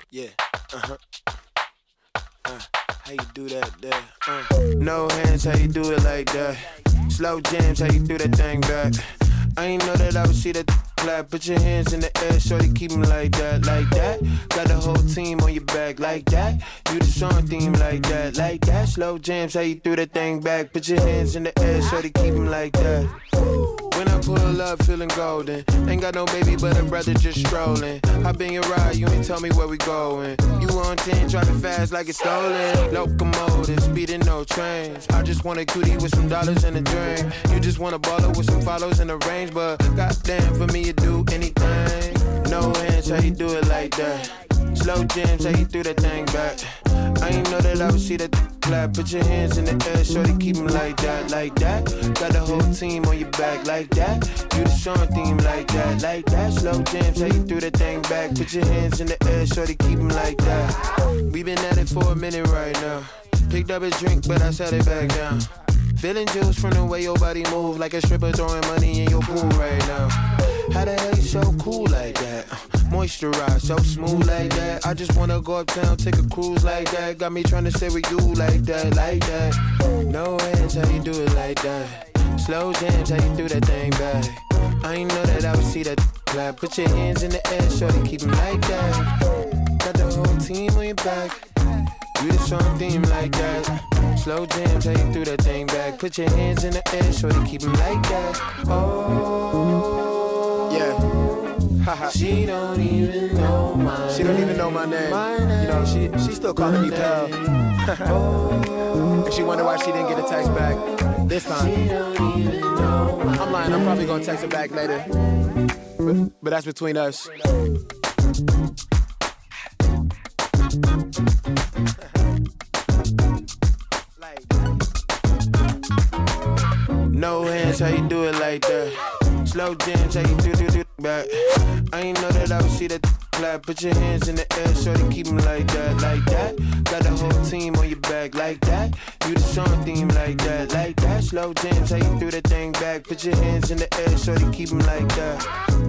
Yeah. Uh-huh. How you do that there? No hands, how you do it like that? Slow jams, how you do that thing back? I ain't know that I would see that clap. Put your hands in the air, shorty, keep them like that, like that. Got the whole team on your back, like that. You the song theme, like that, like that. Slow jams, how you do that thing back? Put your hands in the air, shorty, keep them like that. When I pull up, feeling golden. Ain't got no baby, but a brother just strolling. Hop in your ride, you ain't tell me where we going. You on 10, driving fast like it's stolen. Locomotive, speeding, no trains. I just want a cutie with some dollars and a drink. You just want a baller with some follows in the range. But goddamn, for me, you do anything. No hands, how you do it like that? Slow jams, how you do that thing back? I ain't know that I would see that clap. Put your hands in the air, shorty, keep them like that, like that. Got the whole team on your back, like that. You the song theme, like that, like that. Slow jams, how you do that thing back? Put your hands in the air, shorty, keep them like that. We been at it for a minute right now. Picked up a drink, but I set it back down. Feeling juice from the way your body move, like a stripper throwing money in your pool right now. How the hell you so cool like that? Moisturized, so smooth like that. I just wanna go uptown, take a cruise like that. Got me tryna stay with you like that, like that. No hands, how you do it like that? Slow jams, how you do that thing back? I ain't know that I would see that clap. Put your hands in the air, shorty, keep them like that. Got the whole team on your back. You the song theme like that. Slow jams, how you do that thing back? Put your hands in the air, shorty, keep them like that. Oh, yeah. She don't even know my name. She don't even know my name. You know, she still calling me pal. And she wonder why she didn't get a text back this time. I'm lying, I'm probably gonna text her back later. But that's between us. No hands, how you do it like that? Slow jams, how you do back? I ain't know that I would see that clap. Put your hands in the air, shorty, keep them like that, like that. Got the whole team on your back, like that. You the song theme, like that, like that. Slow jams, how you do that thing back? Put your hands in the air, shorty, keep them like that.